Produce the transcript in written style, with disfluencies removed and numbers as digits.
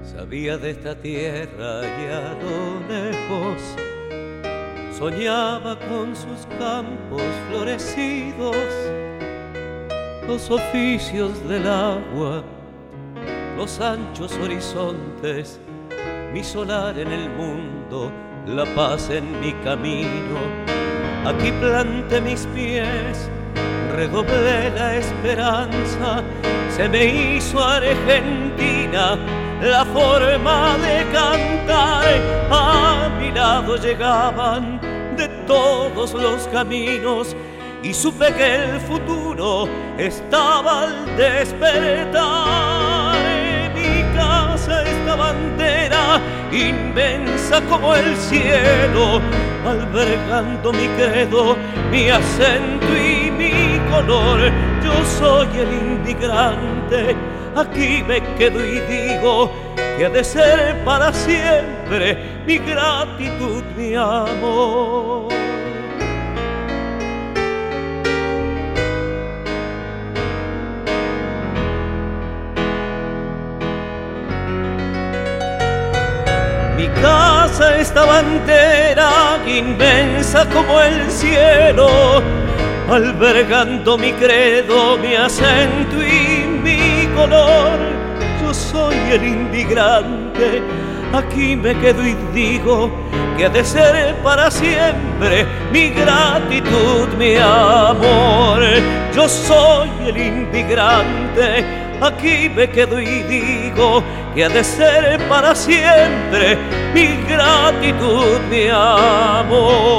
Sabía de esta tierra y a lo lejos soñaba con sus campos florecidos, los oficios del agua, los anchos horizontes, mi solar en el mundo, la paz en mi camino. Aquí planté mis pies, redoblé la esperanza, se me hizo Argentina la forma de cantar. A mi lado llegaban de todos los caminos y supe que el futuro estaba al despertar. Mi casa, esta bandera inmensa como el cielo, albergando mi credo, mi acento y mi color. Yo soy el inmigrante, aquí me quedo y digo que ha de ser para siempre mi gratitud, mi amor. Mi casa estaba entera, inmensa como el cielo, albergando mi credo, mi acento y mi color. Yo soy el inmigrante, aquí me quedo y digo que ha de ser para siempre mi gratitud, mi amor. Yo soy el inmigrante, aquí me quedo y digo que ha de ser para siempre mi gratitud, mi amor.